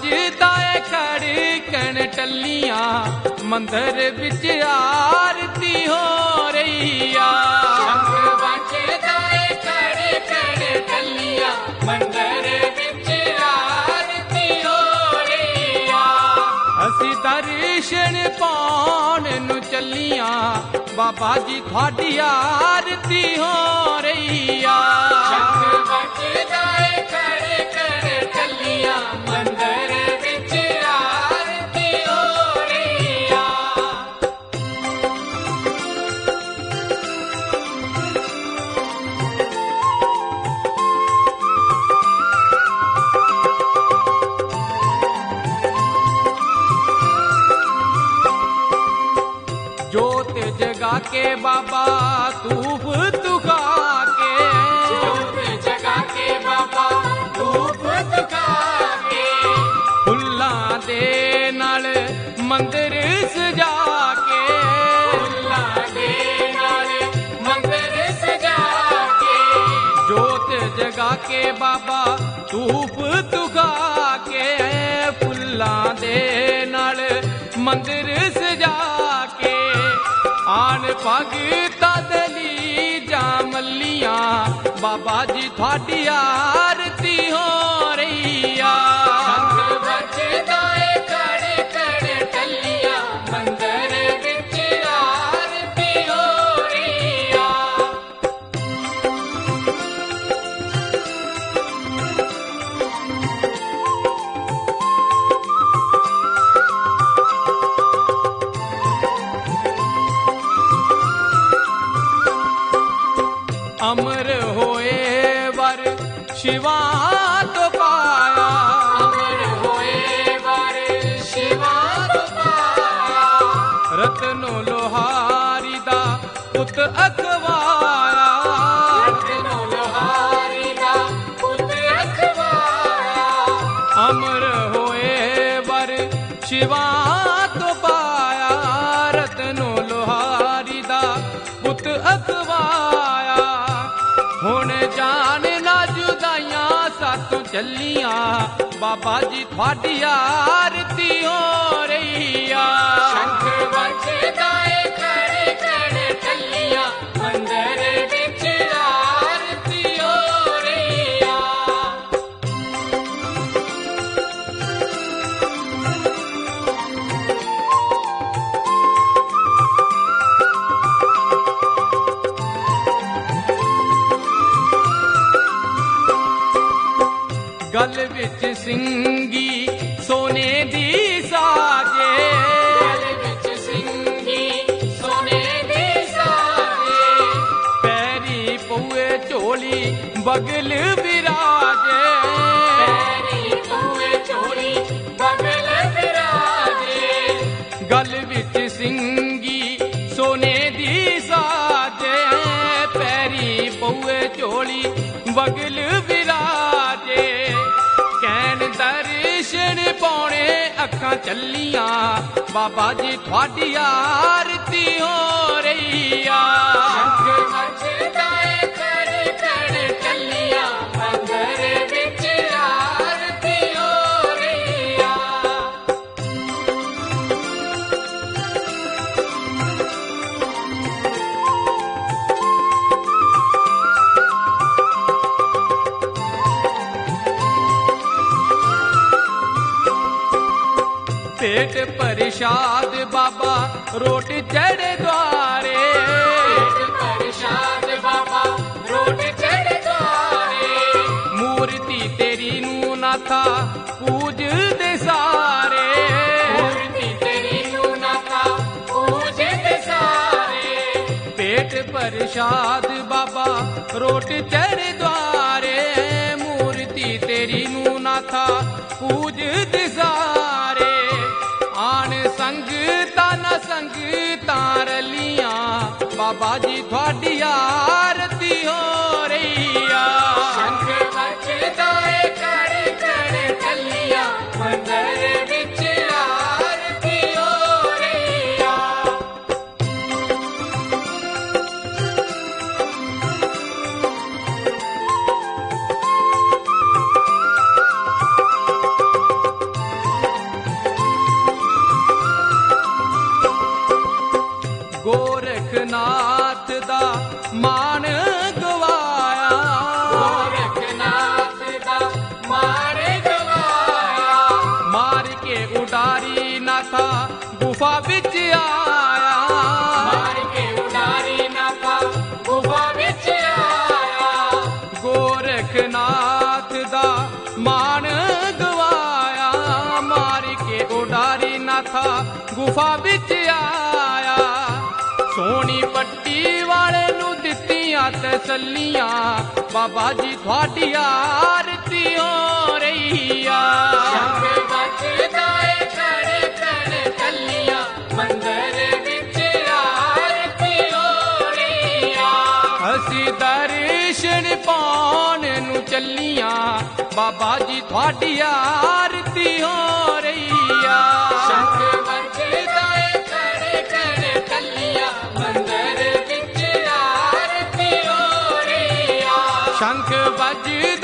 ਵੱਜਦਾ ਏ ਖੜਕਣ ਟੱਲੀਆਂ, ਮੰਦਰ ਵਿੱਚ ਆਰਤੀ ਹੋ ਰਹੀ ਆ। ਸ਼ੰਖ ਵੱਜਦਾ ਏ ਖੜਕਣ ਟੱਲੀਆਂ, ਮੰਦਰ ਵਿੱਚ ਆਰਤੀ ਹੋ ਰਹੀ ਆ। ਅਸੀਂ ਦਰਸ਼ਨ ਪਾਉਣ ਨੂੰ ਚੱਲੀਆਂ, ਬਾਬਾ ਜੀ ਤੁਹਾਡੀ ਆਰਤੀ ਹੋ ਰਹੀ ਆ। ਸ਼ੰਖ ਵੱਜਦਾ ਏ ਖੜਕਣ ਟੱਲੀਆਂ, ਮੰਦਰ ਵਿੱਚ ਆਰਤੀ ਹੋ ਰਹੀ ਆ। ਜੋਤ ਜਗਾ ਕੇ ਬਾਬਾ ਧੂਪ ਤੁਖਾ ਕੇ, ਜੋਤ ਜਗਾ ਕੇ ਬਾਬਾ ਧੂਪ ਦਿਖਾ ਕੇ, ਫੁੱਲਾਂ ਦੇ ਨਾਲ ਮੰਦਰ ਸਜਾ ਕੇ, ਫੁੱਲਾਂ ਦੇ ਨਾਲ ਮੰਦਰ ਸਜਾ ਕੇ, ਜੋਤ ਜਗਾ ਕੇ ਬਾਬਾ ਧੂਪ ਤੁਖਾ ਕੇ, ਫੁੱਲਾਂ ਦੇ ਨਾਲ ਮੰਦਰ ਸਜਾ ਕੇ, ਆਣ ਭਗਤਾਂ ਦੇ ਲਈ ਜਾਮਲੀਆਂ, ਬਾਬਾ ਜੀ ਤੁਹਾਡੀ ਆਰਤੀ ਹੋ ਰਹੀ ਆ। ਸ਼ੰਖ ਵੱਜਦਾ ਏ ਖੜਕਣ ਟੱਲੀਆਂ, ਮੰਦਰ ਵਿੱਚ ਆਰਤੀ ਹੋ ਰਹੀ ਆ। ਅਮਰ ਹੋਏ ਵਰ ਸ਼ਿਵਾ ਤੋਂ ਪਾਇਆ, ਅਮਰ ਹੋਏ ਵਰ ਸ਼ਿਵਾ ਤੋਂ ਪਾਇਆ, ਰਤਨੋ ਲੋਹਾਰੀ ਦਾ ਪੁੱਤ ਅਖਵਾਇਆ, ਰਤਨੋ ਲੋਹਾਰੀ ਦਾ ਪੁੱਤ ਅਖਵਾਇਆ। ਅਮਰ ਹੋਏ ਵਰ ਸ਼ਿਵਾ ਤੋਂ ਪਾਇਆ, ਰਤਨੋ ਲੋਹਾਰੀ ਦਾ ਪੁੱਤ ਅਖਵਾਇਆ। ਹੁਣ ਜਾਣ ਨਾ ਜੁਦਾਈਆਂ ਸਾਥੋਂ ਚੱਲੀਆਂ, ਬਾਬਾ ਜੀ ਤੁਹਾਡੀ ਆਰਤੀ ਹੋ ਰਹੀ ਆ। ਸ਼ੰਖ ਵੱਜਦਾ ਏ ਖੜਕਣ ਟੱਲੀਆਂ, ਮੰਦਰ ਵਿੱਚ ਆਰਤੀ ਹੋ ਰਹੀ ਆ। ਗਲ ਵਿੱਚ ਸਿੰਘੀ ਸੋਨੇ ਦੀ ਸਾਜੇ, ਗਲ ਵਿੱਚ ਸਿੰਘੀ ਸੋਨੇ ਦੀ ਸਾਜੇ, ਪੈਰੀ ਪਊਏ ਝੋਲੀ ਬਗਲ ਵਿਰਾਜੇ, ਪੈਰੀ ਪਊਏ ਝੋਲੀ ਬਗਲ ਵਿਰਾਜੇ, ਗਲ ਵਿੱਚ ਸਿੰਘੀ ਸੋਨੇ ਦੀ ਸਾਜੇ, ਪੈਰੀ ਪਊਏ ਝੋਲੀ ਬਗਲ ਵਿਰਾਜੇ, ਕਹਿਣ ਦਰਸ਼ਨ ਪਾਉਣੇ ਅੱਖਾਂ ਚੱਲੀਆਂ, ਬਾਬਾ ਜੀ ਤੁਹਾਡੀ ਆਰਤੀ ਹੋ ਰਹੀ ਆ। ਸ਼ੰਖ ਵੱਜਦਾ ਏ ਖੜਕਣ ਟੱਲੀਆਂ, ਮੰਦਰ ਵਿੱਚ ਆਰਤੀ ਹੋ ਰਹੀ ਆ। ਪੇਟ ਪ੍ਰਸ਼ਾਦ ਬਾਬਾ ਰੋਟ ਚੜੇ ਦੁਆਰੇ, ਪੇਟ ਪ੍ਰਸ਼ਾਦ ਬਾਬਾ ਰੋਟ ਚੜ੍ਹ ਦੁਆਰੇ, ਮੂਰਤੀ ਤੇਰੀ ਨੂੰ ਨਾਥਾ ਪੂਜਦੇ ਸਾਰੇ, ਮੂਰਤੀ ਤੇਰੀ ਨੂੰ ਨਾਥਾ ਪੂਜਦੇ ਸਾਰੇ। ਪੇਟ ਪ੍ਰਸ਼ਾਦ ਬਾਬਾ ਰੋਟ ਚੜੇ ਦੁਆਰੇ, ਮੂਰਤੀ ਤੇਰੀ ਨੂੰ ਨਾਥਾ ਪੂਜਦੇ ਸਾਰੇ, ਆਣ ਸੰਗਤਾਂ ਨਾ ਸੰਗਤਾਂ ਰਲੀਆਂ, ਬਾਬਾ ਜੀ ਤੁਹਾਡੀ ਆਰਤੀ ਹੋ ਰਹੀ ਆ। ਸ਼ੰਖ ਵੱਜਦਾ ਏ ਖੜਕਣ ਟੱਲੀਆਂ, ਮੰਦਰ ਵਿੱਚ ਆਰਤੀ ਹੋ ਰਹੀ ਆ। ਗੁਫਾ ਵਿੱਚ ਆਇਆ ਮਾਰ ਕੇ ਉਡਾਰੀ ਨਾਥਾ ਗੁਫਾ ਵਿੱਚ ਆਇਆ ਗੋਰਖਨਾਥ ਦਾ ਮਾਣ ਗਵਾਇਆ ਮਾਰ ਕੇ ਉਡਾਰੀ ਨਾਥਾ ਗੁਫਾ ਵਿੱਚ ਆਇਆ ਸੋਹਣੀ ਪੱਟੀ ਵਾਲੇ ਨੂੰ ਦਿੱਤੀਆਂ ਤਸੱਲੀਆਂ ਬਾਬਾ ਜੀ ਤੁਹਾਡੀ ਆਰਤੀ ਹੋ ਰਹੀ ਆ ਸ਼ੰਖ ਵੱਜਦਾ ਏ ਕੜ ਕੜ ਟੱਲੀਆਂ ਮੰਦਰ ਵਿੱਚ ਆਰਤੀ ਹੋ ਰਹੀ ਆ ਅਸੀਂ ਦਰਸ਼ਨ ਪਾਉਣ ਨੂੰ ਚੱਲੀਆਂ ਬਾਬਾ ਜੀ ਤੁਹਾਡੀ ਆਰਤੀ ਹੋ ਰਹੀ ਆ ਸ਼ੰਖ ਵੱਜਦਾ ਏ ਕੜ ਕੜ ਟੱਲੀਆਂ ਮੰਦਰ ਵਿੱਚ ਆਰਤੀ ਹੋ ਰਹੀ ਆ ਸ਼ੰਖ ਵੱਜ